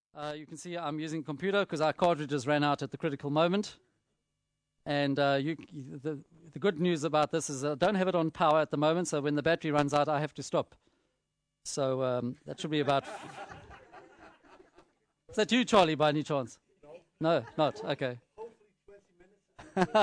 You can see I'm using a computer because our cartridges ran out at the critical moment. And the good news about this is I don't have it on power at the moment, so when the battery runs out, I have to stop. So that should be about... Is that you, Charlie, by any chance? No, not. Okay. Hopefully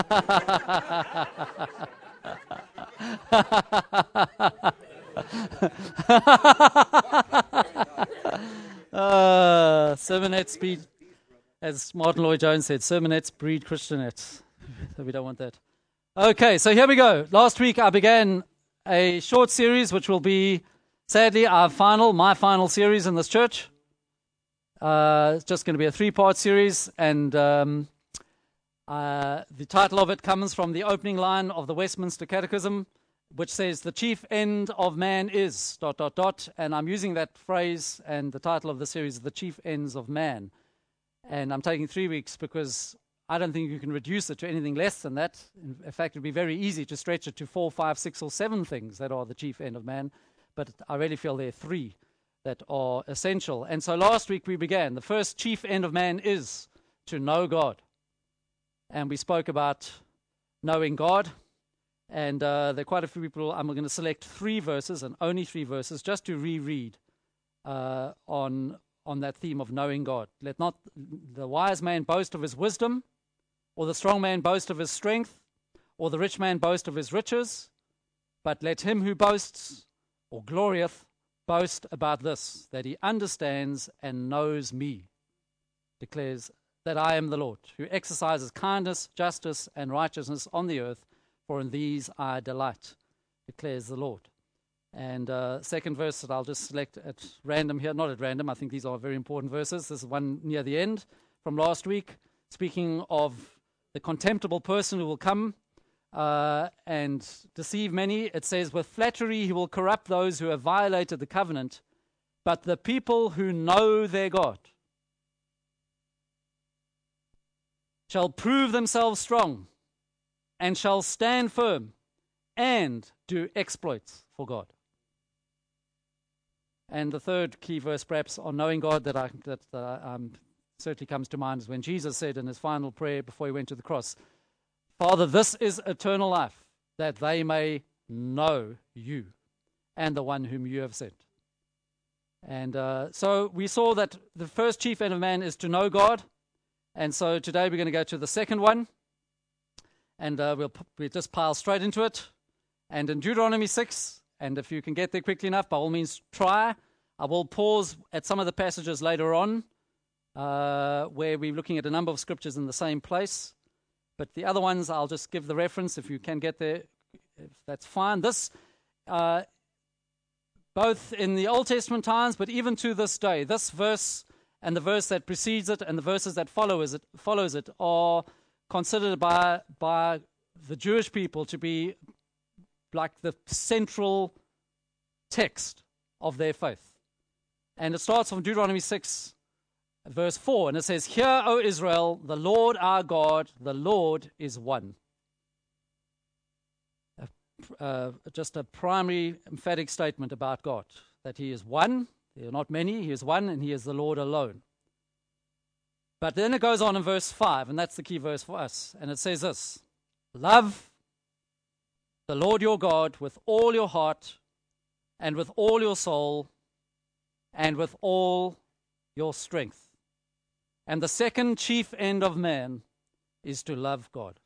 20 minutes. Sermonettes speed, as Martin Lloyd-Jones said, sermonettes breed Christianettes. So we don't want that. Okay, so here we go. Last week I began a short series, which will be, sadly, my final series in this church. It's just going to be a 3-part series, and the title of it comes from the opening line of the Westminster Catechism, which says, "The chief end of man is ... And I'm using that phrase, and the title of the series is "The Chief Ends of Man." And I'm taking 3 weeks because I don't think you can reduce it to anything less than that. In fact, it would be very easy to stretch it to 4, 5, 6, or 7 things that are the chief end of man. But I really feel there are 3 that are essential. And so last week we began. The first chief end of man is to know God. And we spoke about knowing God. And there are quite a few people. I'm going to select 3 verses, and only 3 verses, just to reread on that theme of knowing God. Let not the wise man boast of his wisdom, or the strong man boast of his strength, or the rich man boast of his riches, but let him who boasts or glorieth boast about this, that he understands and knows me, declares that I am the Lord, who exercises kindness, justice, and righteousness on the earth, for in these I delight, declares the Lord. And second verse that I'll just select at random here, not at random, I think these are very important verses. This is one near the end from last week, speaking of the contemptible person who will come and deceive many. It says, "With flattery he will corrupt those who have violated the covenant, but the people who know their God shall prove themselves strong and shall stand firm and do exploits for God." And the third key verse, perhaps, on knowing God that certainly comes to mind is when Jesus said in his final prayer before he went to the cross, "Father, this is eternal life, that they may know you and the one whom you have sent." And so we saw that the first chief end of man is to know God. And so today we're going to go to the second one. And we'll just pile straight into it. And in Deuteronomy 6, and if you can get there quickly enough, by all means try. I will pause at some of the passages later on where we're looking at a number of scriptures in the same place. But the other ones, I'll just give the reference. If you can get there, that's fine. This, both in the Old Testament times, but even to this day, this verse and the verse that precedes it and the verses that follows it are considered by the Jewish people to be like the central text of their faith. And it starts from Deuteronomy 6, verse 4, and it says, "Hear, O Israel, the Lord our God, the Lord is one." Just a primary emphatic statement about God, that he is one. There are not many, he is one, and he is the Lord alone. But then it goes on in verse 5, and that's the key verse for us. And it says this, "Love the Lord your God with all your heart and with all your soul and with all your strength." And the second chief end of man is to love God.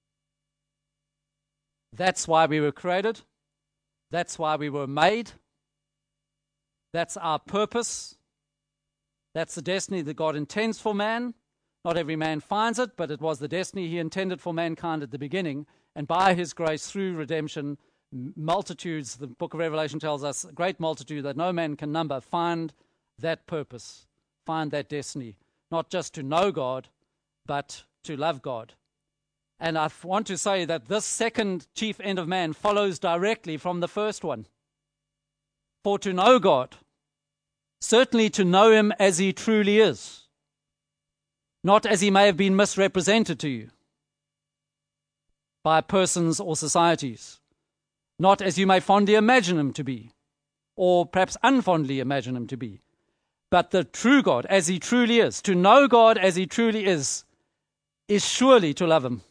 That's why we were created. That's why we were made. That's our purpose. That's the destiny that God intends for man. Not every man finds it, but it was the destiny he intended for mankind at the beginning. And by his grace, through redemption, multitudes, the book of Revelation tells us, a great multitude that no man can number, find that purpose, find that destiny. Not just to know God, but to love God. And I want to say that this second chief end of man follows directly from the first one. For to know God, certainly to know him as he truly is, not as he may have been misrepresented to you by persons or societies, not as you may fondly imagine him to be, or perhaps unfondly imagine him to be, But the true God, as he truly is, to know God as he truly is surely to love him.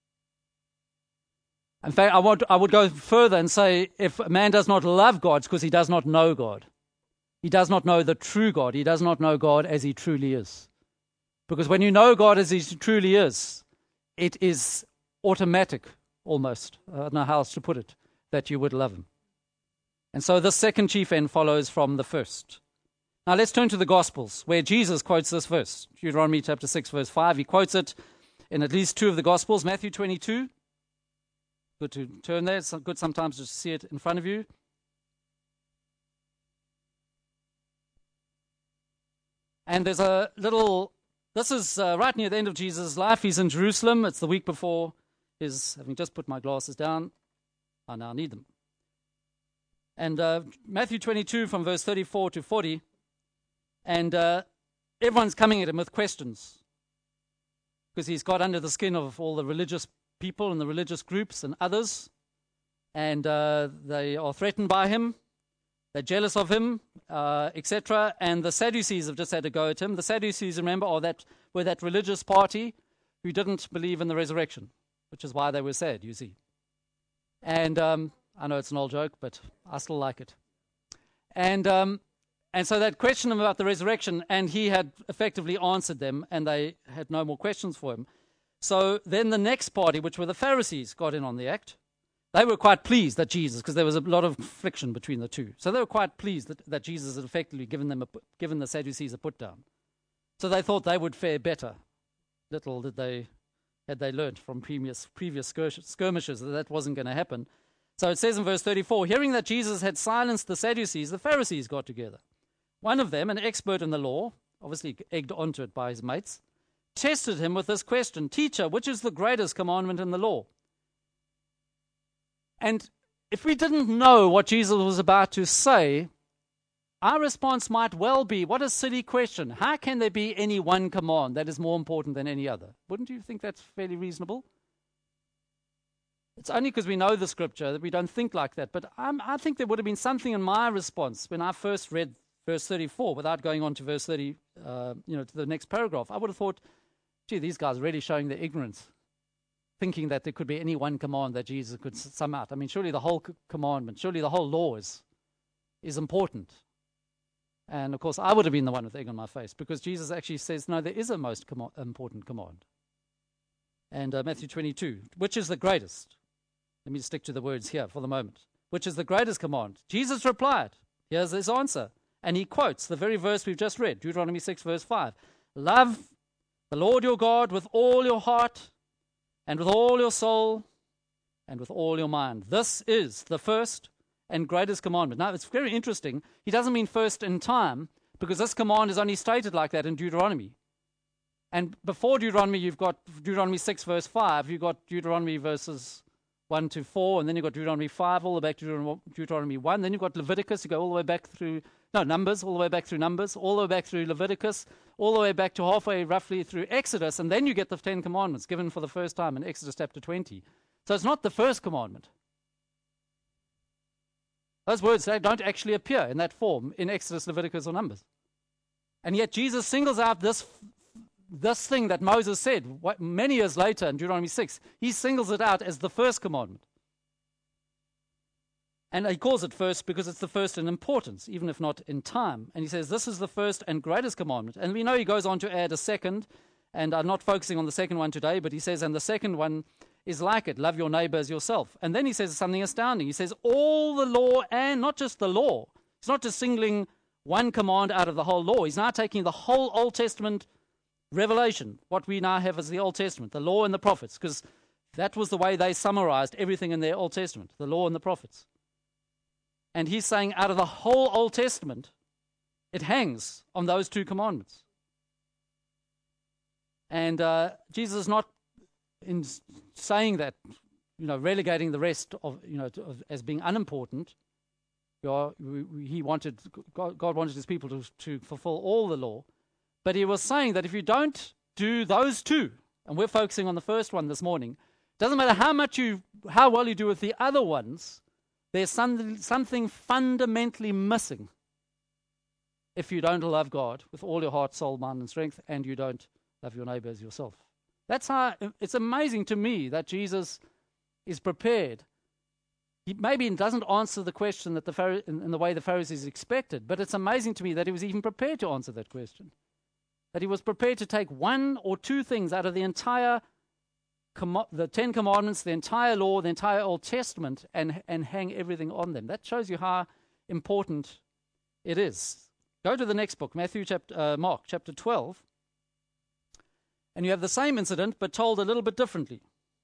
In fact, I would go further and say, if a man does not love God, it's because he does not know God. He does not know the true God. He does not know God as he truly is. Because when you know God as he truly is, it is automatic, almost, I don't know how else to put it, that you would love him. And so the second chief end follows from the first. Now let's turn to the Gospels, where Jesus quotes this verse. Deuteronomy chapter 6, verse 5. He quotes it in at least two of the Gospels. Matthew 22. Good to turn there. It's good sometimes to see it in front of you. And there's a little, this is right near the end of Jesus' life. He's in Jerusalem. It's the week before his, having just put my glasses down, I now need them. And Matthew 22 from verse 34 to 40. And everyone's coming at him with questions because he's got under the skin of all the religious people and the religious groups and others. And they are threatened by him. They're jealous of him, etc. And the Sadducees have just had a go at him. The Sadducees, remember, were that religious party who didn't believe in the resurrection, which is why they were sad, you see. And I know it's an old joke, but I still like it. And so they'd questioned him about the resurrection, and he had effectively answered them, and they had no more questions for him. So then the next party, which were the Pharisees, got in on the act. They were quite pleased that Jesus, because there was a lot of friction between the two. So they were quite pleased that Jesus had effectively given the Sadducees a put down. So they thought they would fare better. Little had they learned from previous skirmishes that wasn't going to happen. So it says in verse 34, hearing that Jesus had silenced the Sadducees, the Pharisees got together. One of them, an expert in the law, obviously egged onto it by his mates, tested him with this question, Teacher, which is the greatest commandment in the law? And if we didn't know what Jesus was about to say, our response might well be, what a silly question. How can there be any one command that is more important than any other? Wouldn't you think that's fairly reasonable? It's only because we know the scripture that we don't think like that. But I think there would have been something in my response when I first read verse 34, without going on to verse 30, to the next paragraph. I would have thought, gee, these guys are really showing their ignorance, thinking that there could be any one command that Jesus could sum out. I mean, surely the whole commandment, surely the whole law is important. And, of course, I would have been the one with egg on my face, because Jesus actually says, no, there is a most important command. And Matthew 22, which is the greatest? Let me stick to the words here for the moment. Which is the greatest command? Jesus replied. Here's his answer. And he quotes the very verse we've just read, Deuteronomy 6, verse 5. Love the Lord your God with all your heart and with all your soul and with all your mind. This is the first and greatest commandment. Now, it's very interesting. He doesn't mean first in time, because this command is only stated like that in Deuteronomy. And before Deuteronomy, you've got Deuteronomy 6, verse 5. You've got Deuteronomy verses 1 to 4, and then you've got Deuteronomy 5, all the way back to Deuteronomy 1. Then you've got Leviticus. You go all the way back through, Numbers, all the way back through Numbers, all the way back through Leviticus, all the way back to halfway roughly through Exodus, and then you get the 10 commandments given for the first time in Exodus chapter 20. So it's not the first commandment. Those words, they don't actually appear in that form in Exodus, Leviticus, or Numbers. And yet Jesus singles out this thing that Moses said many years later in Deuteronomy 6. He singles it out as the first commandment. And he calls it first because it's the first in importance, even if not in time. And he says, this is the first and greatest commandment. And we know he goes on to add a second, and I'm not focusing on the second one today, but he says, and the second one is like it, love your neighbor as yourself. And then he says something astounding. He says, all the law, and not just the law. He's not just singling one command out of the whole law. He's now taking the whole Old Testament revelation, what we now have as the Old Testament, the law and the prophets, because that was the way they summarized everything in their Old Testament, the law and the prophets. And he's saying out of the whole Old Testament, it hangs on those two commandments. And Jesus is not, in saying that, relegating the rest of, as being unimportant. God wanted his people to fulfill all the law. But he was saying that if you don't do those two, and we're focusing on the first one this morning, doesn't matter how well you do with the other ones, there's something fundamentally missing. if you don't love God with all your heart, soul, mind, and strength, and you don't love your neighbor as yourself. That's how it's amazing to me that Jesus is prepared. He maybe doesn't answer the question that in the way the Pharisees expected, but it's amazing to me that he was even prepared to answer that question. That he was prepared to take one or two things out of the entire the Ten Commandments, the entire law, the entire Old Testament, and hang everything on them. That shows you how important it is. Go to the next book, Mark chapter 12, and you have the same incident but told a little bit differently.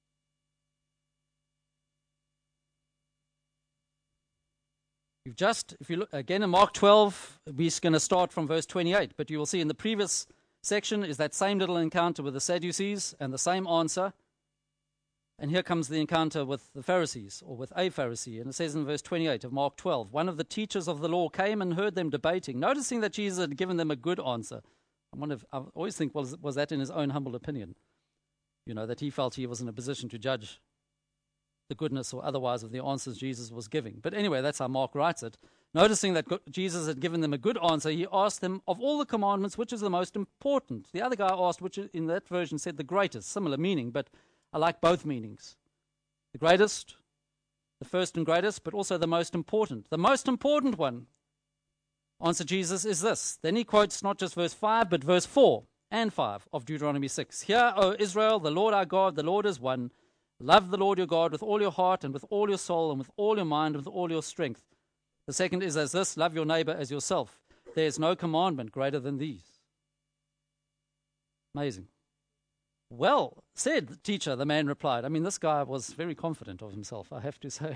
If you look again in Mark 12, we're going to start from verse 28, but you will see in the previous section is that same little encounter with the Sadducees and the same answer. And here comes the encounter with the Pharisees, or with a Pharisee. And it says in verse 28 of Mark 12, one of the teachers of the law came and heard them debating, noticing that Jesus had given them a good answer. I always think, was that in his own humble opinion? You know, that he felt he was in a position to judge the goodness or otherwise of the answers Jesus was giving. But anyway, that's how Mark writes it. Noticing that Jesus had given them a good answer, he asked them, of all the commandments, which is the most important? The other guy asked, which in that version said the greatest, similar meaning, but I like both meanings. The greatest, the first and greatest, but also the most important. The most important one, answered Jesus, is this. Then he quotes not just verse 5, but verse 4 and 5 of Deuteronomy 6. Hear, O Israel, the Lord our God, the Lord is one. Love the Lord your God with all your heart and with all your soul and with all your mind and with all your strength. The second is as this, love your neighbor as yourself. There is no commandment greater than these. Amazing. Well said, teacher, the man replied. I mean, this guy was very confident of himself, I have to say.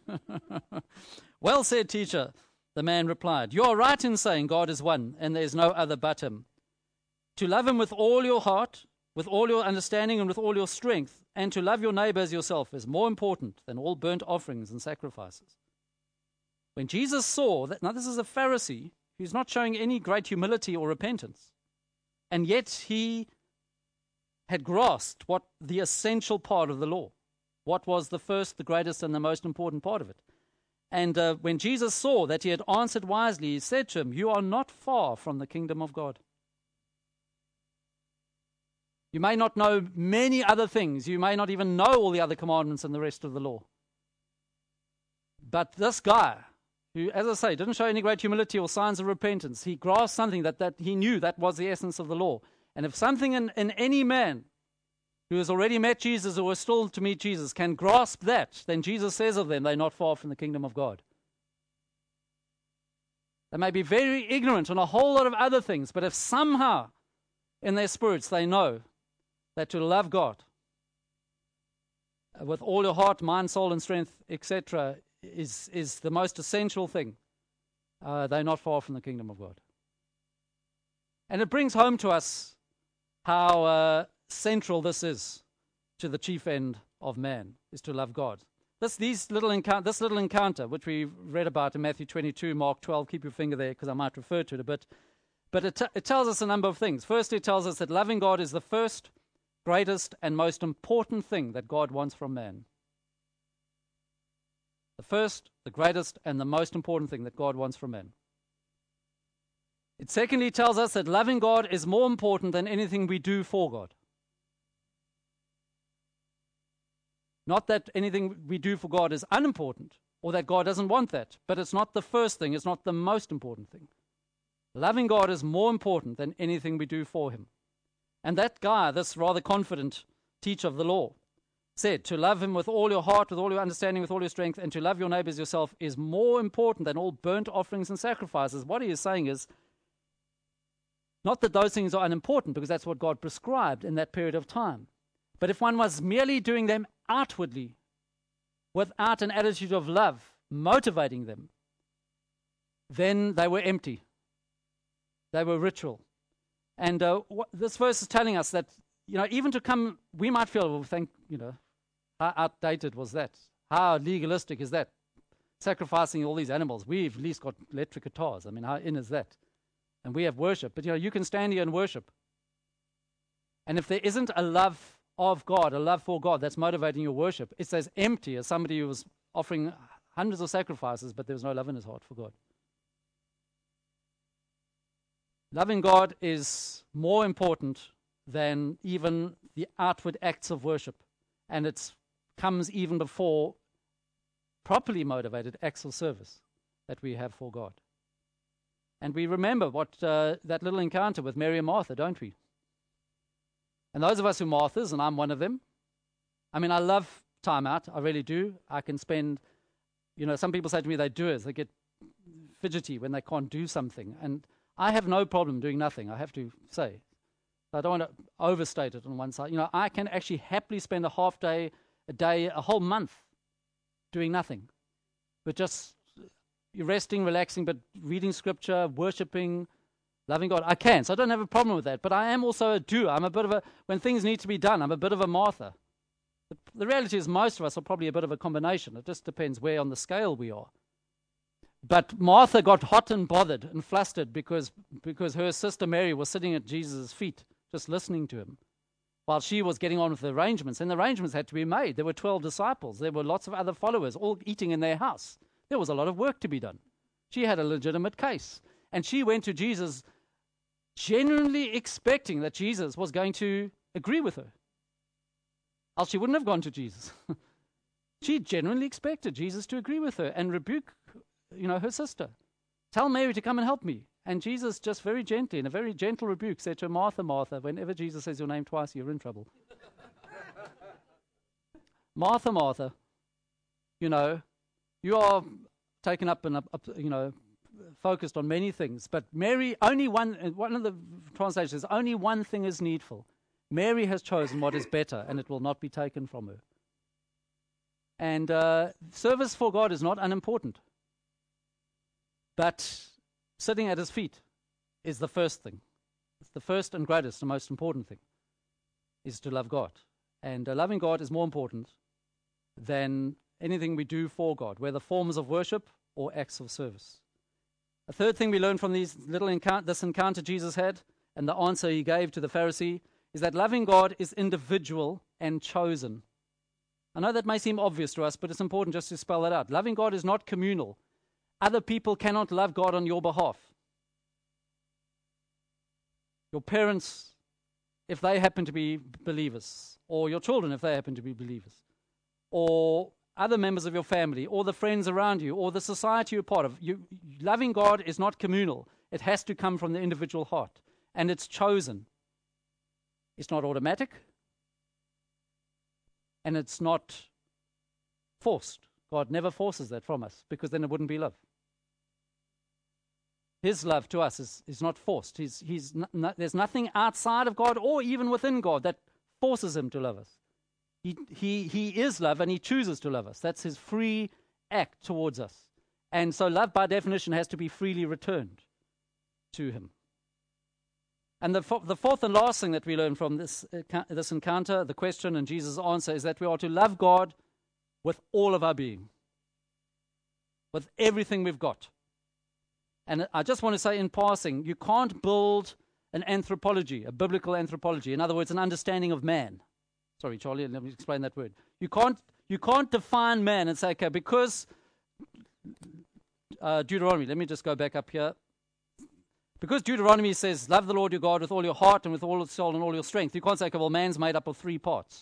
Well said, teacher, the man replied. You are right in saying God is one, and there is no other but him. To love him with all your heart, with all your understanding, and with all your strength, and to love your neighbor as yourself is more important than all burnt offerings and sacrifices. When Jesus saw that, now this is a Pharisee who's not showing any great humility or repentance, and yet he had grasped what the essential part of the law, what was the first, the greatest, and the most important part of it. And when Jesus saw that he had answered wisely, he said to him, you are not far from the kingdom of God. You may not know many other things. You may not even know all the other commandments and the rest of the law. But this guy, who, as I say, didn't show any great humility or signs of repentance, he grasped something that he knew that was the essence of the law. And if something in any man who has already met Jesus or is still to meet Jesus can grasp that, then Jesus says of them, they're not far from the kingdom of God. They may be very ignorant on a whole lot of other things, but if somehow in their spirits they know that to love God with all your heart, mind, soul, and strength, etc., is the most essential thing, they're not far from the kingdom of God. And it brings home to us how central this is to the chief end of man, is to love God. This little encounter, which we read about in Matthew 22, Mark 12, keep your finger there because I might refer to it a bit, but it tells us a number of things. Firstly, it tells us that loving God is the first, greatest, and most important thing that God wants from man. The first, the greatest, and the most important thing that God wants from man. It secondly tells us that loving God is more important than anything we do for God. Not that anything we do for God is unimportant, or that God doesn't want that, but it's not the first thing, it's not the most important thing. Loving God is more important than anything we do for him. And that guy, this rather confident teacher of the law, said to love him with all your heart, with all your understanding, with all your strength, and to love your neighbor as yourself is more important than all burnt offerings and sacrifices. What he is saying is, not that those things are unimportant, because that's what God prescribed in that period of time. But if one was merely doing them outwardly, without an attitude of love motivating them, then they were empty. They were ritual. And this verse is telling us that, even to come, we might feel, how outdated was that? How legalistic is that? Sacrificing all these animals. We've at least got electric guitars. I mean, how in is that? And we have worship. But, you can stand here and worship. And if there isn't a love of God, a love for God that's motivating your worship, it's as empty as somebody who was offering hundreds of sacrifices, but there was no love in his heart for God. Loving God is more important than even the outward acts of worship. And it comes even before properly motivated acts of service that we have for God. And we remember what that little encounter with Mary and Martha, don't we? And those of us who are Marthas, and I'm one of them, I mean, I love time out. I really do. I can spend, some people say to me they do it. They get fidgety when they can't do something. And I have no problem doing nothing, I have to say. I don't want to overstate it on one side. I can actually happily spend a half day, a day, a whole month doing nothing. But just resting, relaxing, but reading scripture, worshiping, loving God. I can, so I don't have a problem with that. But I am also a doer. I'm a bit of when things need to be done, I'm a bit of a Martha. The reality is most of us are probably a bit of a combination. It just depends where on the scale we are. But Martha got hot and bothered and flustered because her sister Mary was sitting at Jesus' feet, just listening to him, while she was getting on with the arrangements. And the arrangements had to be made. There were 12 disciples. There were lots of other followers, all eating in their house. There was a lot of work to be done. She had a legitimate case. And she went to Jesus genuinely expecting that Jesus was going to agree with her. Else she wouldn't have gone to Jesus. She genuinely expected Jesus to agree with her and rebuke, her sister. Tell Mary to come and help me. And Jesus just very gently, in a very gentle rebuke, said to her, Martha, Martha, whenever Jesus says your name twice, you're in trouble. Martha, Martha, you are taken up and, focused on many things. But Mary, one of the translations says, only one thing is needful. Mary has chosen what is better, and it will not be taken from her. And service for God is not unimportant. But sitting at his feet is the first thing. It's the first and greatest and most important thing, is to love God. And loving God is more important than anything we do for God, whether forms of worship or acts of service. A third thing we learn from this encounter Jesus had, and the answer he gave to the Pharisee, is that loving God is individual and chosen. I know that may seem obvious to us, but it's important just to spell that out. Loving God is not communal. Other people cannot love God on your behalf. Your parents, if they happen to be believers, or your children, if they happen to be believers, or other members of your family, or the friends around you, or the society you're part of. Loving God is not communal. It has to come from the individual heart, and it's chosen. It's not automatic, and it's not forced. God never forces that from us, because then it wouldn't be love. His love to us is not forced. There's nothing outside of God or even within God that forces him to love us. He is love, and he chooses to love us. That's his free act towards us. And so love, by definition, has to be freely returned to him. And the fourth and last thing that we learn from this encounter, the question and Jesus' answer, is that we are to love God with all of our being, with everything we've got. And I just want to say in passing, you can't build an anthropology, a biblical anthropology. In other words, an understanding of man. Sorry, Charlie, let me explain that word. You can't define man and say, okay, because Deuteronomy, let me just go back up here. Because Deuteronomy says, love the Lord your God with all your heart and with all your soul and all your strength, you can't say, okay, well, man's made up of 3 parts.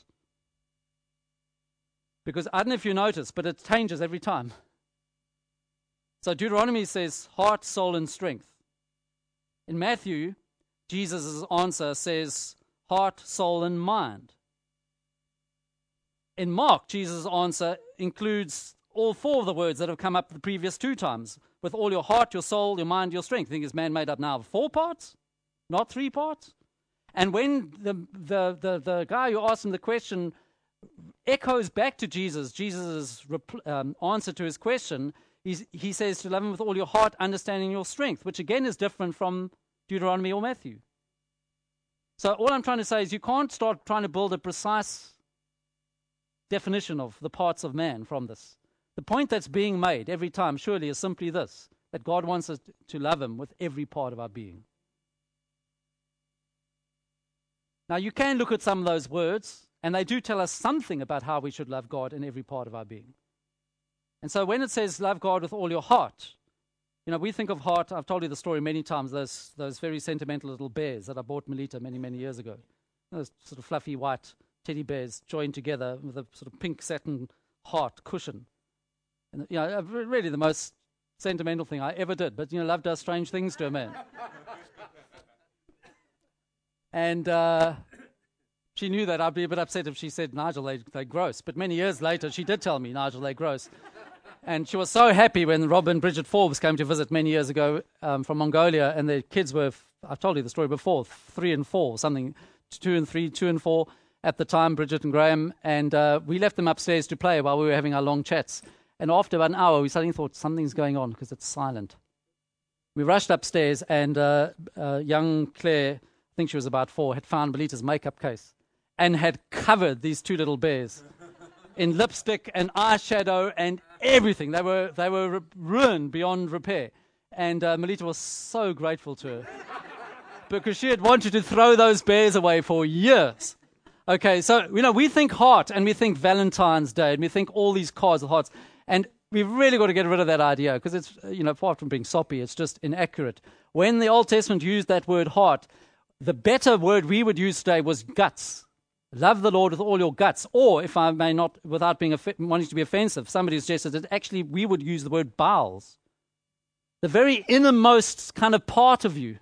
Because I don't know if you notice, but it changes every time. So Deuteronomy says heart, soul, and strength. In Matthew, Jesus' answer says heart, soul, and mind. In Mark, Jesus' answer includes all 4 of the words that have come up the previous 2 times. With all your heart, your soul, your mind, your strength. I think is man made up now of 4 parts, not 3 parts? And when the guy who asked him the question echoes back to Jesus' answer to his question, he says to love him with all your heart, understanding your strength, which again is different from Deuteronomy or Matthew. So all I'm trying to say is you can't start trying to build a precise definition of the parts of man from this. The point that's being made every time, surely, is simply this, that God wants us to love him with every part of our being. Now, you can look at some of those words, and they do tell us something about how we should love God in every part of our being. And so when it says love God with all your heart, We think of heart. I've told you the story many times, those very sentimental little bears that I bought Melita many, many years ago. Those sort of fluffy white teddy bears joined together with a sort of pink satin heart cushion. And, really the most sentimental thing I ever did. But, love does strange things to a man. And she knew that I'd be a bit upset if she said, Nigel, they're gross. But many years later, she did tell me, Nigel, they're gross. And she was so happy when Rob and Bridget Forbes came to visit many years ago from Mongolia, and their kids were, I've told you the story before, 3 and 4, something, 2 and 3, 2 and 4 at the time, Bridget and Graham, and we left them upstairs to play while we were having our long chats. And after about an hour, we suddenly thought something's going on because it's silent. We rushed upstairs, and young Claire, I think she was about 4, had found Melita's makeup case and had covered these 2 little bears in lipstick and eyeshadow and everything. They were ruined beyond repair. And Melita was so grateful to her because she had wanted to throw those bears away for years. Okay, so, we think heart and we think Valentine's Day and we think all these cards with hearts. And we've really got to get rid of that idea because it's, far from being soppy, it's just inaccurate. When the Old Testament used that word heart, the better word we would use today was guts. Love the Lord with all your guts. Or, if I may not, without being wanting to be offensive, somebody suggested that actually we would use the word bowels. The very innermost kind of part of you.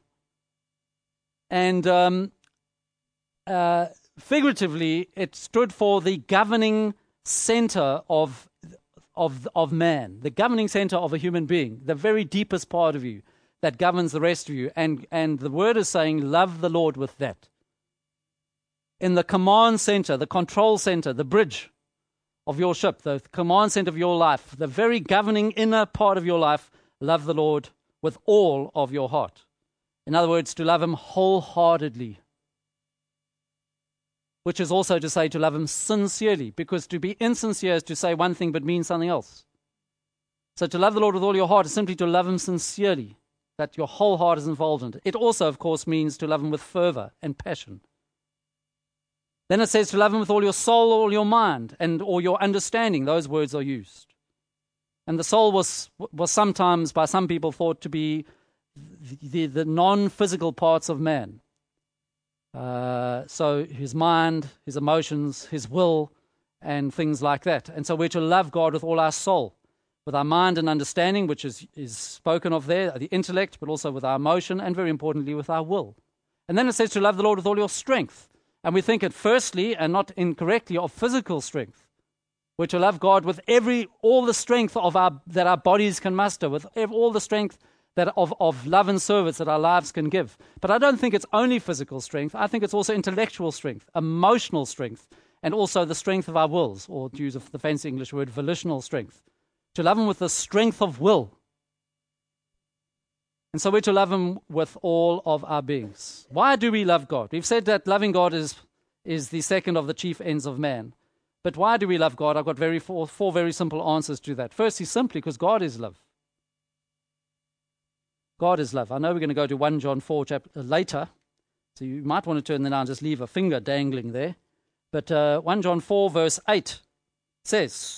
And figuratively, it stood for the governing center of man, the governing center of a human being, the very deepest part of you that governs the rest of you. And the word is saying, love the Lord with that. In the command center, the control center, the bridge of your ship, the command center of your life, the very governing inner part of your life, love the Lord with all of your heart. In other words, to love Him wholeheartedly. Which is also to say to love Him sincerely, because to be insincere is to say one thing but mean something else. So to love the Lord with all your heart is simply to love Him sincerely, that your whole heart is involved in it. It also, of course, means to love Him with fervor and passion. Then it says to love Him with all your soul, all your mind, and all your understanding. Those words are used. And the soul was sometimes, by some people, thought to be the non-physical parts of man. So his mind, his emotions, his will, and things like that. And so we're to love God with all our soul, with our mind and understanding, which is spoken of there, the intellect, but also with our emotion, and very importantly, with our will. And then it says to love the Lord with all your strength. And we think it firstly, and not incorrectly, of physical strength. We're to love God with all the strength that our bodies can muster, with all the strength of love and service that our lives can give. But I don't think it's only physical strength. I think it's also intellectual strength, emotional strength, and also the strength of our wills, or to use the fancy English word, volitional strength. To love Him with the strength of will. And so we're to love Him with all of our beings. Why do we love God? We've said that loving God is the second of the chief ends of man. But why do we love God? I've got four very simple answers to that. Firstly, simply because God is love. God is love. I know we're going to go to 1 John 4 later, so you might want to turn there now and just leave a finger dangling there. But 1 John 4 verse 8 says,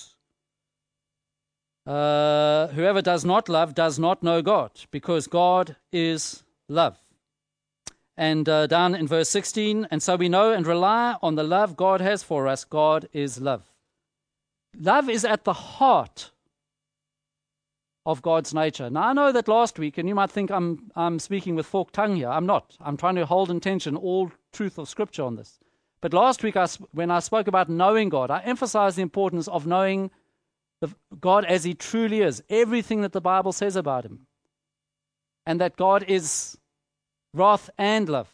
whoever does not love does not know God, because God is love. And down in verse 16, and so we know and rely on the love God has for us. God is love. Love is at the heart of God's nature. Now, I know that last week, and you might think I'm speaking with forked tongue here. I'm not. I'm trying to hold in tension all truth of Scripture on this. But last week, when I spoke about knowing God, I emphasized the importance of knowing God as He truly is, everything that the Bible says about Him, and that God is wrath and love,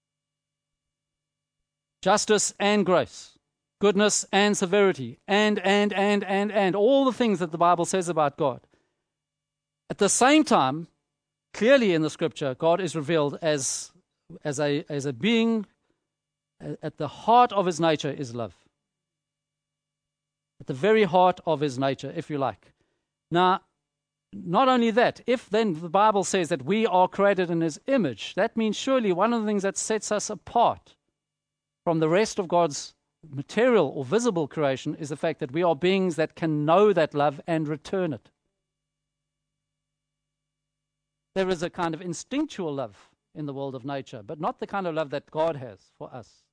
justice and grace, goodness and severity, and all the things that the Bible says about God. At the same time, clearly in the Scripture, God is revealed as a being. At the heart of His nature is love. At the very heart of His nature, if you like. Now, not only that, if then the Bible says that we are created in His image, that means surely one of the things that sets us apart from the rest of God's material or visible creation is the fact that we are beings that can know that love and return it. There is a kind of instinctual love in the world of nature, but not the kind of love that God has for us.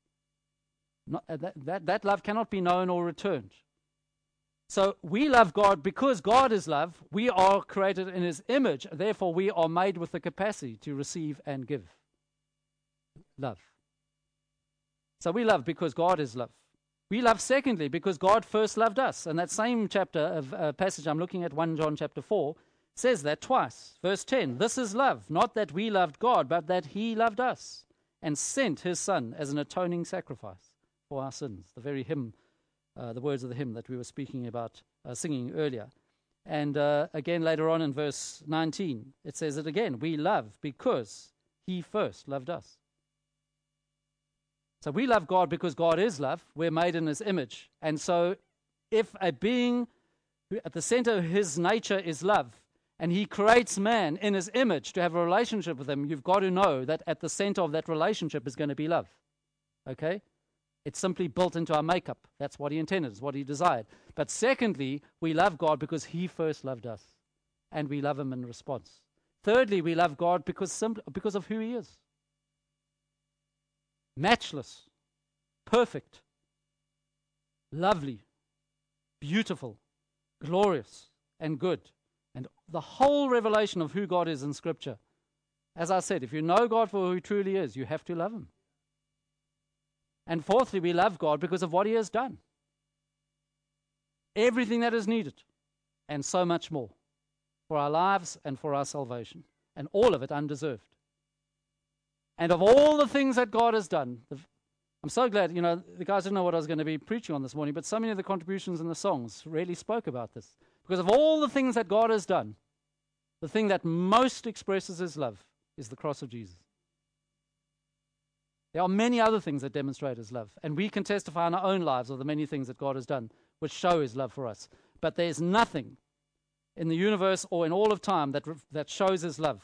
That love cannot be known or returned. So we love God because God is love. We are created in His image. Therefore, we are made with the capacity to receive and give love. So we love because God is love. We love, secondly, because God first loved us. And that same chapter of passage I'm looking at, 1 John chapter 4, says that twice. Verse 10, this is love, not that we loved God, but that He loved us and sent His Son as an atoning sacrifice for our sins. The very hymn, the words of the hymn that we were speaking about, singing earlier. And again later on in verse 19, it says it again, we love because He first loved us. So we love God because God is love. We're made in His image. And so if a being who at the center of His nature is love, and He creates man in His image to have a relationship with Him, you've got to know that at the center of that relationship is going to be love. Okay? It's simply built into our makeup. That's what He intended. It's what He desired. But secondly, we love God because He first loved us. And we love Him in response. Thirdly, we love God because of who He is. Matchless, perfect, lovely, beautiful, glorious, and good. And the whole revelation of who God is in Scripture. As I said, if you know God for who He truly is, you have to love Him. And fourthly, we love God because of what He has done. Everything that is needed, and so much more, for our lives and for our salvation. And all of it undeserved. And of all the things that God has done, I'm so glad, the guys didn't know what I was going to be preaching on this morning, but so many of the contributions in the songs really spoke about this. Because of all the things that God has done, the thing that most expresses His love is the cross of Jesus. There are many other things that demonstrate His love, and we can testify in our own lives of the many things that God has done, which show His love for us. But there's nothing in the universe or in all of time that shows His love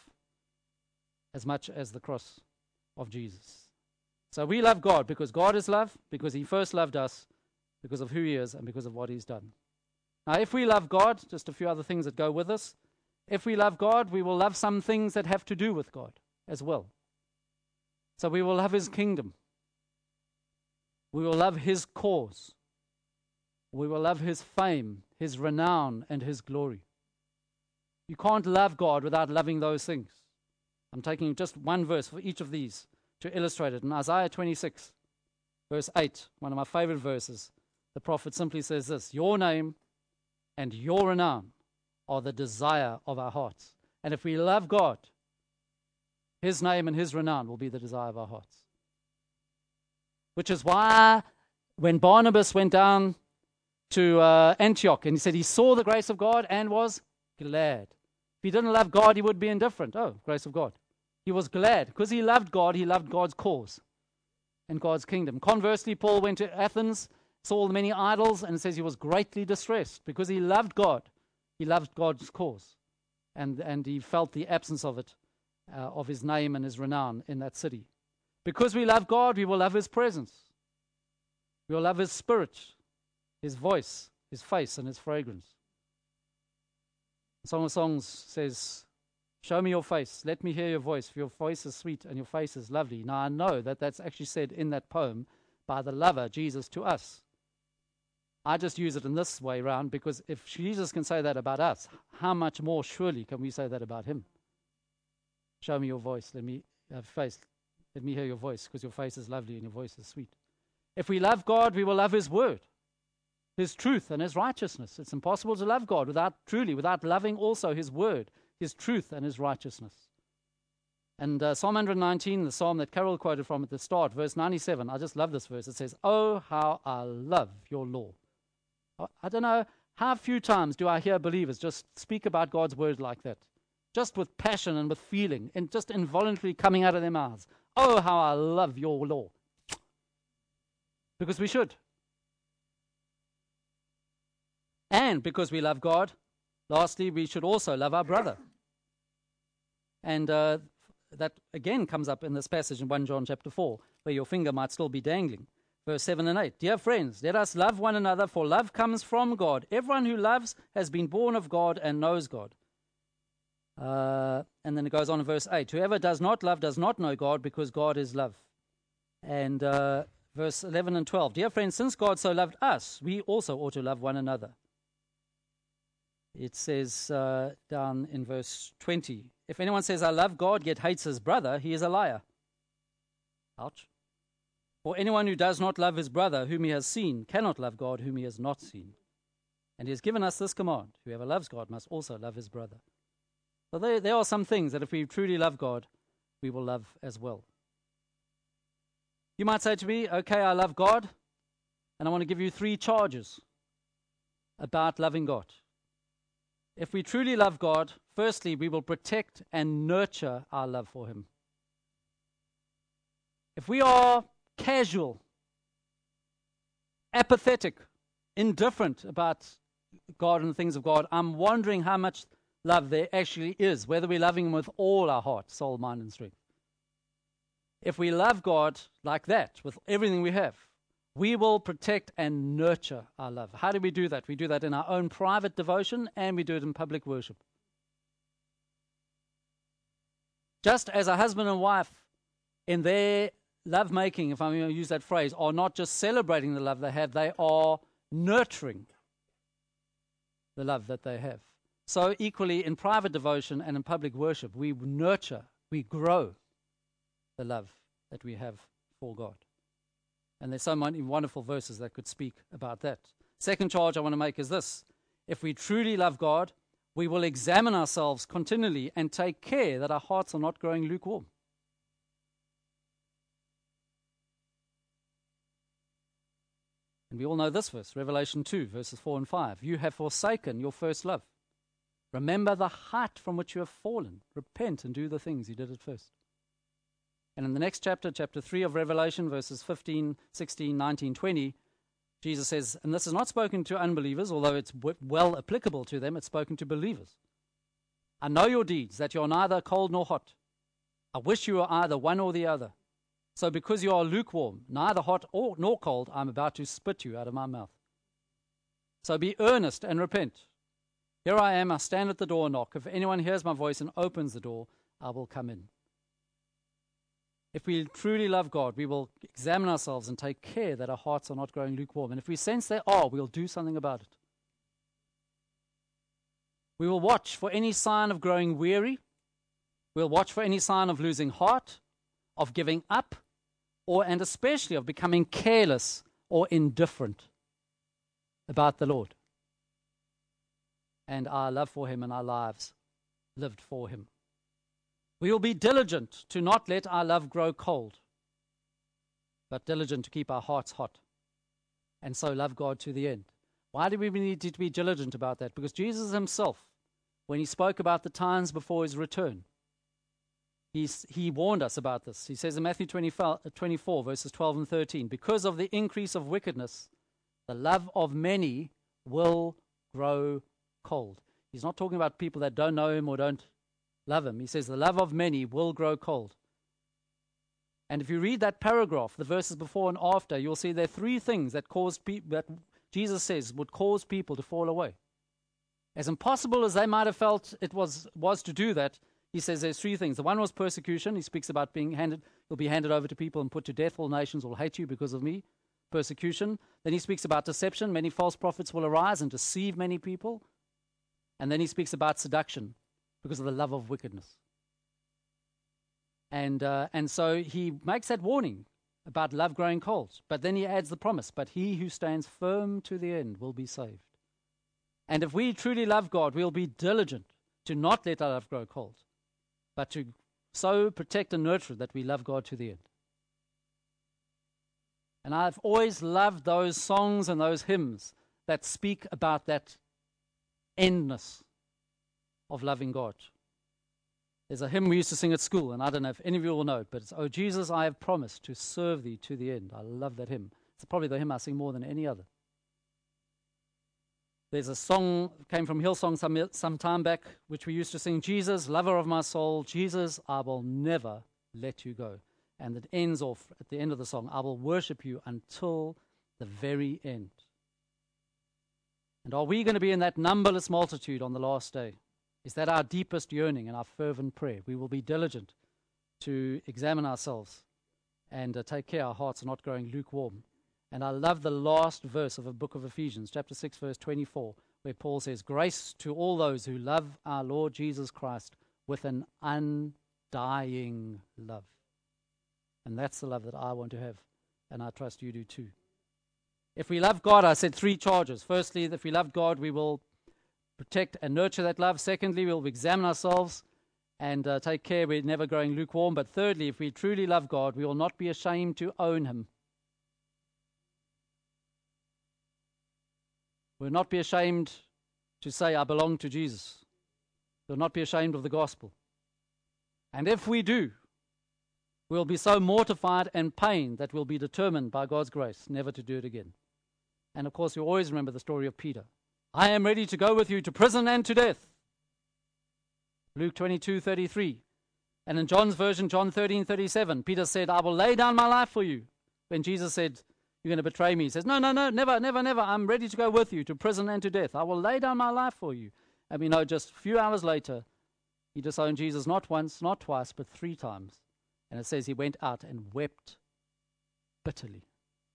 as much as the cross of Jesus. So we love God because God is love, because He first loved us, because of who He is, and because of what He's done. Now, if we love God, just a few other things that go with us. If we love God, we will love some things that have to do with God as well. So we will love His kingdom. We will love His cause. We will love His fame, His renown, and His glory. You can't love God without loving those things. I'm taking just one verse for each of these to illustrate it. In Isaiah 26, verse 8, one of my favorite verses, the prophet simply says this, your name and your renown are the desire of our hearts. And if we love God, His name and His renown will be the desire of our hearts. Which is why when Barnabas went down to Antioch and he said he saw the grace of God and was glad. If he didn't love God, he would be indifferent. Oh, grace of God. He was glad. Because he loved God, he loved God's cause and God's kingdom. Conversely, Paul went to Athens, saw the many idols, and says he was greatly distressed because he loved God. He loved God's cause. And he felt the absence of it, of His name and His renown in that city. Because we love God, we will love His presence. We will love His spirit, His voice, His face, and His fragrance. Song of Songs says, show me your face, let me hear your voice, for your voice is sweet and your face is lovely. Now I know that that's actually said in that poem by the lover, Jesus, to us. I just use it in this way round because if Jesus can say that about us, how much more surely can we say that about Him? Show me your voice, let me hear your voice, because your face is lovely and your voice is sweet. If we love God, we will love His word, His truth and His righteousness. It's impossible to love God without loving also His word, His truth and His righteousness. And Psalm 119, the psalm that Carol quoted from at the start, verse 97, I just love this verse. It says, oh, how I love your law. I don't know how few times do I hear believers just speak about God's word like that, just with passion and with feeling, and just involuntarily coming out of their mouths. Oh, how I love your law. Because we should. And because we love God, lastly, we should also love our brother. And that again comes up in this passage in 1 John chapter 4, where your finger might still be dangling. Verse 7 and 8. Dear friends, let us love one another, for love comes from God. Everyone who loves has been born of God and knows God. And then it goes on in verse 8. Whoever does not love does not know God, because God is love. And verse 11 and 12. Dear friends, since God so loved us, we also ought to love one another. It says down in verse 20, if anyone says, I love God, yet hates his brother, he is a liar. Ouch. For anyone who does not love his brother whom he has seen cannot love God whom he has not seen. And he has given us this command: whoever loves God must also love his brother. So there are some things that if we truly love God, we will love as well. You might say to me, okay, I love God, and I want to give you 3 charges about loving God. If we truly love God, firstly, we will protect and nurture our love for him. If we are casual, apathetic, indifferent about God and the things of God, I'm wondering how much love there actually is, whether we're loving him with all our heart, soul, mind, and strength. If we love God like that, with everything we have, we will protect and nurture our love. How do we do that? We do that in our own private devotion, and we do it in public worship. Just as a husband and wife in their love-making, if I'm going to use that phrase, are not just celebrating the love they have, they are nurturing the love that they have. So equally in private devotion and in public worship, we nurture, we grow the love that we have for God. And there's so many wonderful verses that could speak about that. Second charge I want to make is this: if we truly love God, we will examine ourselves continually and take care that our hearts are not growing lukewarm. And we all know this verse, Revelation 2, verses 4 and 5. You have forsaken your first love. Remember the height from which you have fallen. Repent and do the things you did at first. And in the next chapter, chapter 3 of Revelation, verses 15, 16, 19, 20, Jesus says, and this is not spoken to unbelievers, although it's well applicable to them, it's spoken to believers. I know your deeds, that you are neither cold nor hot. I wish you were either one or the other. So because you are lukewarm, neither hot nor cold, I'm about to spit you out of my mouth. So be earnest and repent. Here I am, I stand at the door and knock. If anyone hears my voice and opens the door, I will come in. If we truly love God, we will examine ourselves and take care that our hearts are not growing lukewarm. And if we sense they are, we'll do something about it. We will watch for any sign of growing weary. We'll watch for any sign of losing heart, of giving up, and especially of becoming careless or indifferent about the Lord and our love for him and our lives lived for him. We will be diligent to not let our love grow cold, but diligent to keep our hearts hot, and so love God to the end. Why do we need to be diligent about that? Because Jesus himself, when he spoke about the times before his return, he warned us about this. He says in Matthew 24, verses 12 and 13, because of the increase of wickedness, the love of many will grow cold. He's not talking about people that don't know him or don't love him. He says the love of many will grow cold. And if you read that paragraph, the verses before and after, you'll see there are 3 things that that Jesus says would cause people to fall away. As impossible as they might have felt it was to do that, he says there's 3 things. The one was persecution. He speaks about you'll be handed over to people and put to death. All nations will hate you because of me. Persecution. Then he speaks about deception. Many false prophets will arise and deceive many people. And then he speaks about seduction because of the love of wickedness. And so he makes that warning about love growing cold. But then he adds the promise, but he who stands firm to the end will be saved. And if we truly love God, we'll be diligent to not let our love grow cold, but to so protect and nurture that we love God to the end. And I've always loved those songs and those hymns that speak about that endness of loving God. There's a hymn we used to sing at school, and I don't know if any of you will know it, but it's, "Oh Jesus, I have promised to serve thee to the end." I love that hymn. It's probably the hymn I sing more than any other. There's a song, came from Hillsong some time back, which we used to sing, "Jesus, lover of my soul, Jesus, I will never let you go." And it ends off at the end of the song, "I will worship you until the very end." And are we going to be in that numberless multitude on the last day? Is that our deepest yearning and our fervent prayer? We will be diligent to examine ourselves and take care our hearts are not growing lukewarm. And I love the last verse of the book of Ephesians, chapter 6, verse 24, where Paul says, "Grace to all those who love our Lord Jesus Christ with an undying love." And that's the love that I want to have, and I trust you do too. If we love God, I said 3 charges. Firstly, if we love God, we will protect and nurture that love. Secondly, we'll examine ourselves and take care we're never growing lukewarm. But thirdly, if we truly love God, we will not be ashamed to own Him. We'll not be ashamed to say, "I belong to Jesus." We'll not be ashamed of the gospel. And if we do, we'll be so mortified and pained that we'll be determined by God's grace never to do it again. And of course, you always remember the story of Peter. "I am ready to go with you to prison and to death." Luke 22:33. And in John's version, John 13:37, Peter said, "I will lay down my life for you." When Jesus said, "You're going to betray me," he says, No, never. I'm ready to go with you to prison and to death. I will lay down my life for you. And we know just a few hours later, he disowned Jesus not once, not twice, but 3 times. And it says he went out and wept bitterly.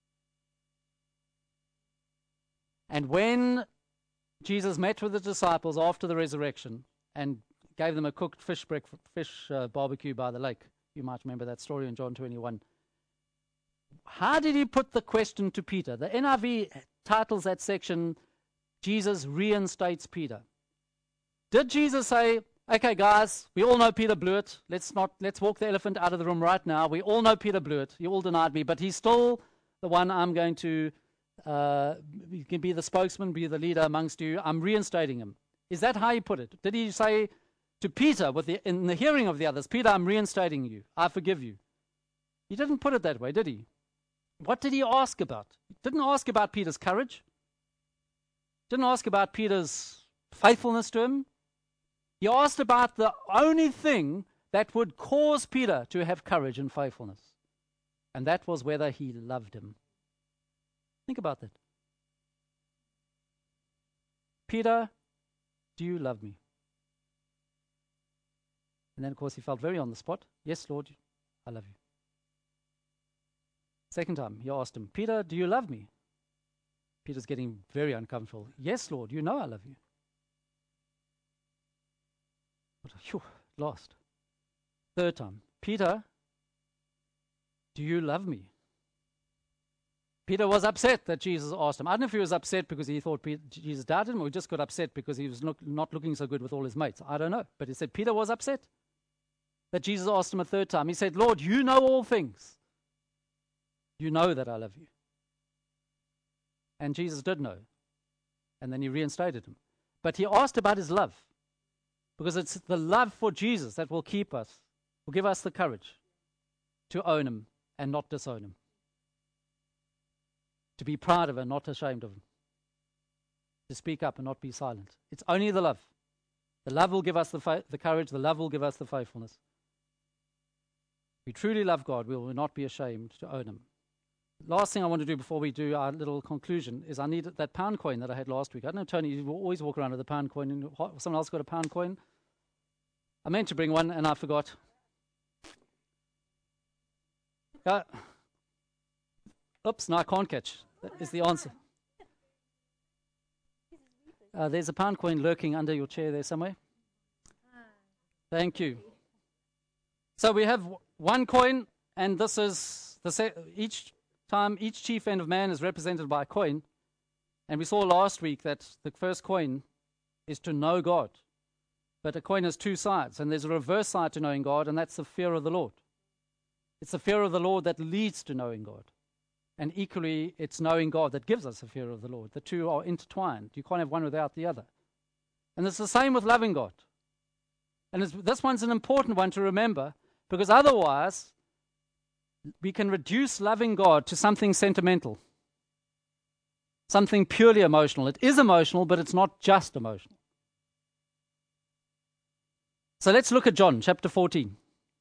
And when Jesus met with the disciples after the resurrection and gave them a cooked fish barbecue by the lake, you might remember that story in John 21. How did he put the question to Peter? The NIV titles that section, "Jesus reinstates Peter." Did Jesus say, "Okay, guys, we all know Peter blew it. Let's walk the elephant out of the room right now. We all know Peter blew it. You all denied me, but he's still the one I'm going to you can be the spokesman, be the leader amongst you. I'm reinstating him." Is that how he put it? Did he say to Peter in the hearing of the others, "Peter, I'm reinstating you. I forgive you"? He didn't put it that way, did he? What did he ask about? He didn't ask about Peter's courage. Didn't ask about Peter's faithfulness to him. He asked about the only thing that would cause Peter to have courage and faithfulness. And that was whether he loved him. Think about that. "Peter, do you love me?" And then, of course, he felt very on the spot. "Yes, Lord, I love you." Second time, he asked him, "Peter, do you love me?" Peter's getting very uncomfortable. "Yes, Lord, you know I love you." But, lost. Third time, "Peter, do you love me?" Peter was upset that Jesus asked him. I don't know if he was upset because he thought Jesus doubted him, or he just got upset because he was not looking so good with all his mates. I don't know. But he said Peter was upset that Jesus asked him a third time. He said, "Lord, you know all things. You know that I love you." And Jesus did know. And then he reinstated him. But he asked about his love. Because it's the love for Jesus that will keep us, will give us the courage to own him and not disown him. To be proud of and not ashamed of him. To speak up and not be silent. It's only the love. The love will give us the courage. The love will give us the faithfulness. If we truly love God, we will not be ashamed to own him. Last thing I want to do before we do our little conclusion is I need that pound coin that I had last week. I don't know, Tony, you always walk around with a pound coin. Someone else got a pound coin? I meant to bring one and I forgot. Oops, no, I can't catch. That is the answer. There's a pound coin lurking under your chair there somewhere. Thank you. So we have one coin, and this is each time each chief end of man is represented by a coin. And we saw last week that the first coin is to know God. But a coin has 2 sides, and there's a reverse side to knowing God, and that's the fear of the Lord. It's the fear of the Lord that leads to knowing God. And equally, it's knowing God that gives us a fear of the Lord. The two are intertwined. You can't have one without the other. And it's the same with loving God. And this one's an important one to remember, because otherwise, we can reduce loving God to something sentimental, something purely emotional. It is emotional, but it's not just emotional. So let's look at John chapter 14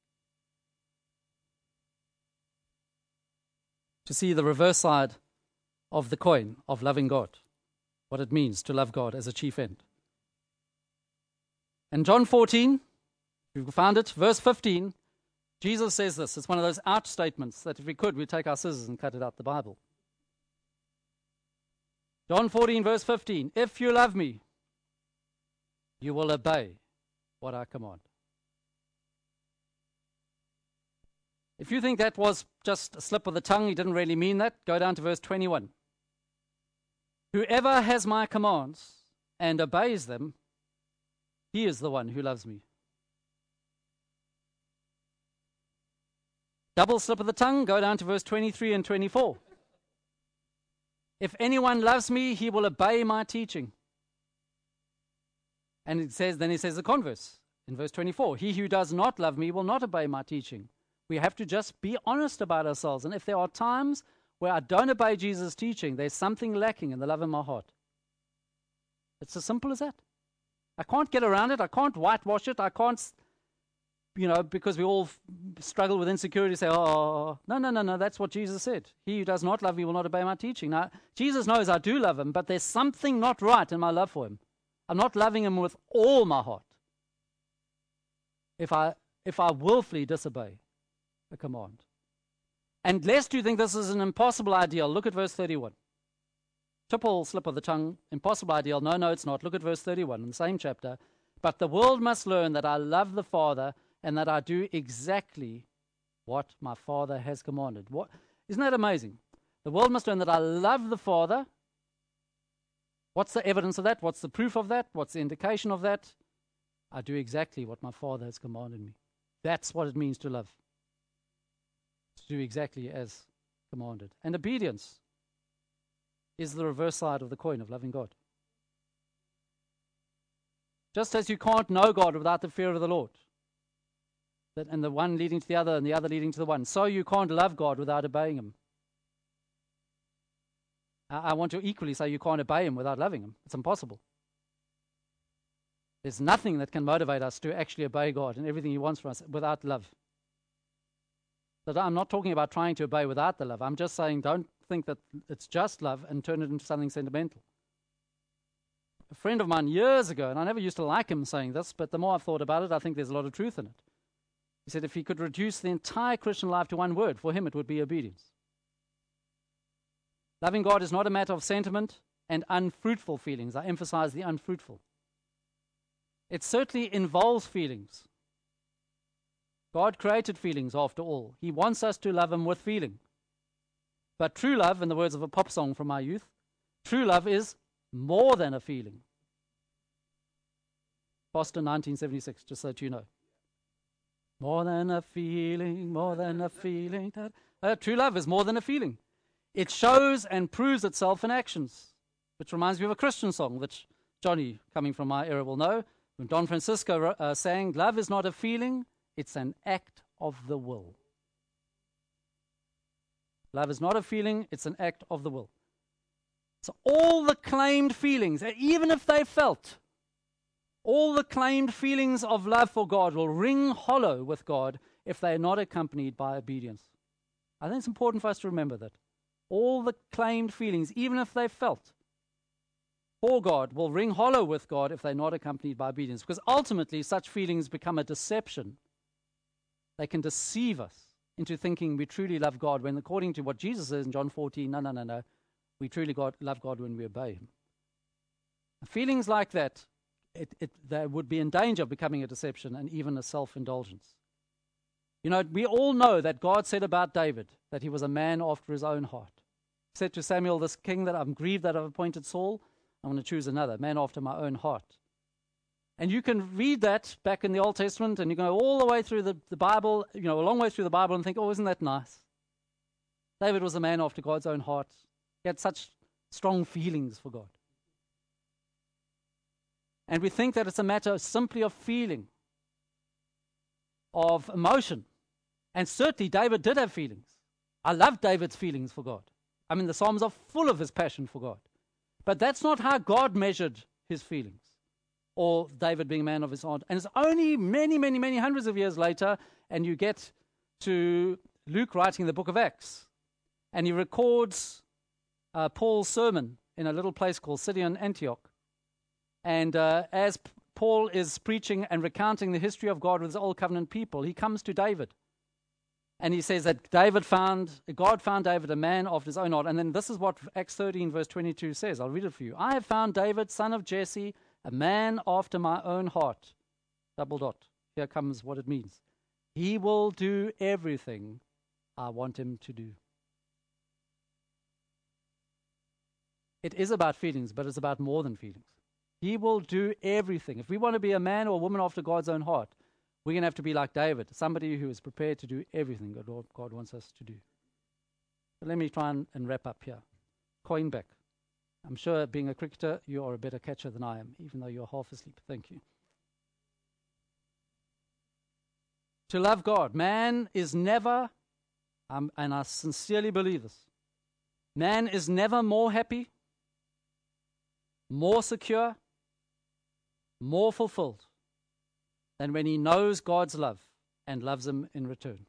to see the reverse side of the coin of loving God, what it means to love God as a chief end. In John 14, you've found it, verse 15, Jesus says this. It's one of those ouch statements that if we could, we'd take our scissors and cut it out the Bible. John 14, verse 15. If you love me, you will obey what I command. If you think that was just a slip of the tongue, he didn't really mean that, go down to verse 21. Whoever has my commands and obeys them, he is the one who loves me. Double slip of the tongue, go down to verse 23 and 24. If anyone loves me, he will obey my teaching. And then he says the converse in verse 24. He who does not love me will not obey my teaching. We have to just be honest about ourselves. And if there are times where I don't obey Jesus' teaching, there's something lacking in the love in my heart. It's as simple as that. I can't get around it. I can't whitewash it. I can't, because we all struggle with insecurity, say, oh, no, that's what Jesus said. He who does not love me will not obey my teaching. Now, Jesus knows I do love him, but there's something not right in my love for him. I'm not loving him with all my heart if I willfully disobey a command. And lest you think this is an impossible ideal, look at verse 31. Triple slip of the tongue, impossible ideal. No, it's not. Look at verse 31 in the same chapter. But the world must learn that I love the Father and that I do exactly what my Father has commanded. Isn't that amazing? The world must learn that I love the Father. What's the evidence of that? What's the proof of that? What's the indication of that? I do exactly what my Father has commanded me. That's what it means to love. To do exactly as commanded. And obedience is the reverse side of the coin of loving God. Just as you can't know God without the fear of the Lord, and the one leading to the other and the other leading to the one, so you can't love God without obeying him. I want to equally say you can't obey him without loving him. It's impossible. There's nothing that can motivate us to actually obey God and everything he wants from us without love. So I'm not talking about trying to obey without the love. I'm just saying don't think that it's just love and turn it into something sentimental. A friend of mine years ago, and I never used to like him saying this, but the more I've thought about it, I think there's a lot of truth in it. He said if he could reduce the entire Christian life to one word, for him it would be obedience. Loving God is not a matter of sentiment and unfruitful feelings. I emphasize the unfruitful. It certainly involves feelings. God created feelings after all. He wants us to love him with feeling. But true love, in the words of a pop song from my youth, true love is more than a feeling. Boston, 1976, just so that you know. More than a feeling, more than a feeling. True love is more than a feeling. It shows and proves itself in actions, which reminds me of a Christian song that Johnny, coming from my era, will know. When Don Francisco sang, love is not a feeling, it's an act of the will. Love is not a feeling, it's an act of the will. So all the claimed feelings, even if they felt, all the claimed feelings of love for God will ring hollow with God if they are not accompanied by obedience. I think it's important for us to remember that. All the claimed feelings, even if they felt for God, will ring hollow with God if they're not accompanied by obedience. Because ultimately, such feelings become a deception. They can deceive us into thinking we truly love God, when according to what Jesus says in John 14, no. We truly love God when we obey him. Feelings like that, they would be in danger of becoming a deception and even a self-indulgence. You know, we all know that God said about David that he was a man after his own heart. He said to Samuel, this king that I'm grieved that I've appointed Saul, I'm going to choose another, man after my own heart. And you can read that back in the Old Testament, and you go all the way through the Bible, a long way through the Bible, and think, oh, isn't that nice? David was a man after God's own heart. He had such strong feelings for God. And we think that it's a matter simply of feeling, of emotion. And certainly David did have feelings. I love David's feelings for God. I mean, the Psalms are full of his passion for God. But that's not how God measured his feelings, or David being a man of his heart. And it's only many hundreds of years later, and you get to Luke writing the book of Acts, and he records Paul's sermon in a little place called Sidon, Antioch. And as Paul is preaching and recounting the history of God with his old covenant people, he comes to David. And he says that God found David a man after his own heart. And then this is what Acts 13 verse 22 says. I'll read it for you. I have found David, son of Jesse, a man after my own heart. ... Here comes what it means. He will do everything I want him to do. It is about feelings, but it's about more than feelings. He will do everything. If we want to be a man or a woman after God's own heart, we're going to have to be like David, somebody who is prepared to do everything that God wants us to do. So let me try and wrap up here. Coin back. I'm sure, being a cricketer, you are a better catcher than I am, even though you're half asleep. Thank you. To love God. Man is never, and I sincerely believe this, man is never more happy, more secure, more fulfilled than when he knows God's love and loves him in return.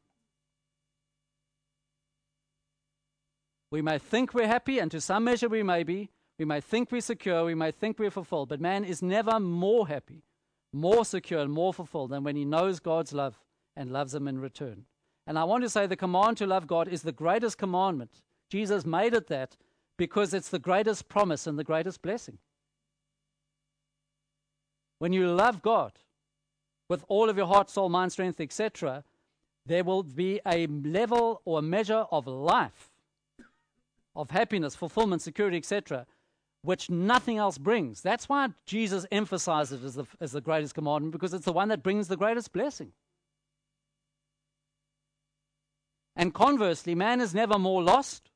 We may think we're happy, and to some measure we may be. We may think we're secure, we may think we're fulfilled, but man is never more happy, more secure, and more fulfilled than when he knows God's love and loves him in return. And I want to say the command to love God is the greatest commandment. Jesus made it that because it's the greatest promise and the greatest blessing. When you love God with all of your heart, soul, mind, strength, etc., there will be a level or a measure of life, of happiness, fulfillment, security, etc., which nothing else brings. That's why Jesus emphasized it as the greatest commandment, because it's the one that brings the greatest blessing. And conversely, man is never more lost,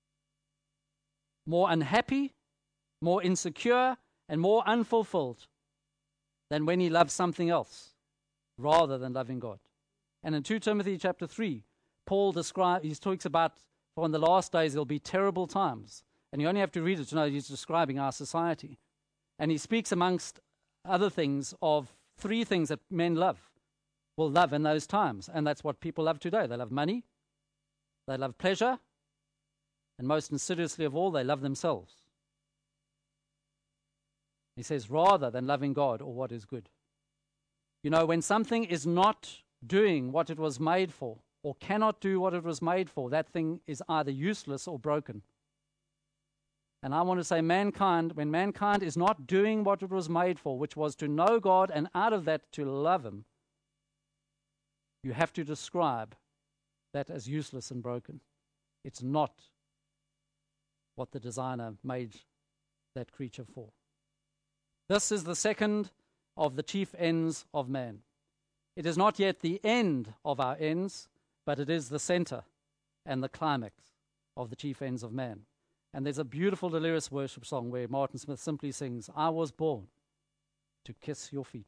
more unhappy, more insecure, and more unfulfilled than when he loves something else rather than loving God. And in 2 Timothy chapter 3, Paul talks about, for in the last days there'll be terrible times. And you only have to read it to know he's describing our society. And he speaks, amongst other things, of 3 things that men will love in those times. And that's what people love today. They love money, they love pleasure, and most insidiously of all, they love themselves. He says, rather than loving God or what is good. You know, when something is not doing what it was made for, or cannot do what it was made for, that thing is either useless or broken. And I want to say when mankind is not doing what it was made for, which was to know God and out of that to love him, you have to describe that as useless and broken. It's not what the designer made that creature for. This is the second of the chief ends of man. It is not yet the end of our ends, but it is the center and the climax of the chief ends of man. And there's a beautiful, delirious worship song where Martin Smith simply sings, I was born to kiss your feet.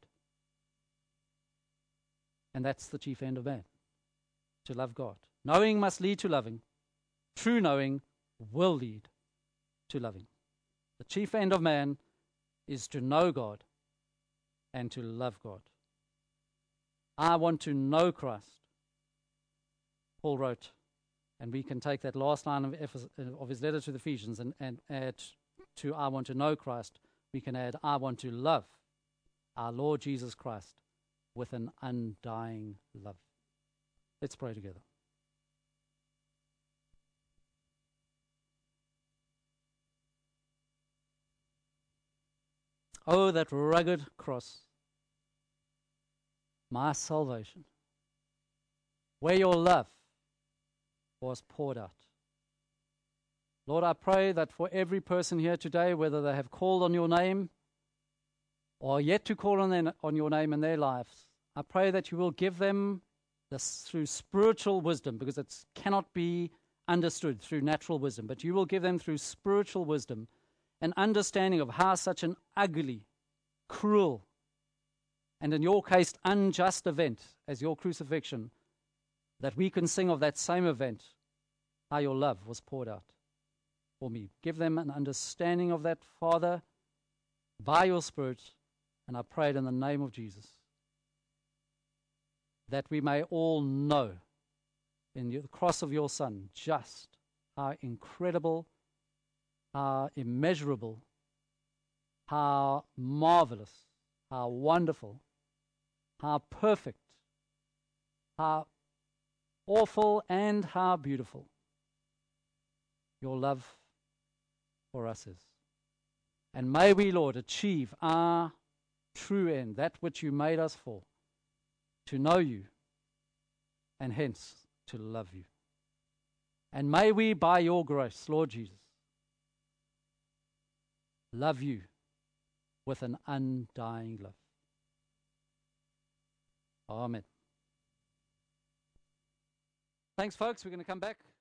And that's the chief end of man, to love God. Knowing must lead to loving. True knowing will lead to loving. The chief end of man is to know God and to love God. I want to know Christ, Paul wrote. And we can take that last line of his letter to the Ephesians and add to I want to know Christ. We can add I want to love our Lord Jesus Christ with an undying love. Let's pray together. Oh, that rugged cross, my salvation, where your love was poured out. Lord, I pray that for every person here today, whether they have called on your name or yet to call on your name in their lives, I pray that you will give them this through spiritual wisdom, because it cannot be understood through natural wisdom, but you will give them through spiritual wisdom an understanding of how such an ugly, cruel, and in your case, unjust event as your crucifixion, that we can sing of that same event, how your love was poured out for me. Give them an understanding of that, Father, by your Spirit, and I pray it in the name of Jesus, that we may all know in the cross of your Son just how incredible, how immeasurable, how marvelous, how wonderful, how perfect, how awful, and how beautiful your love for us is. And may we, Lord, achieve our true end, that which you made us for, to know you and hence to love you. And may we, by your grace, Lord Jesus, love you with an undying love. Amen. Thanks, folks. We're going to come back.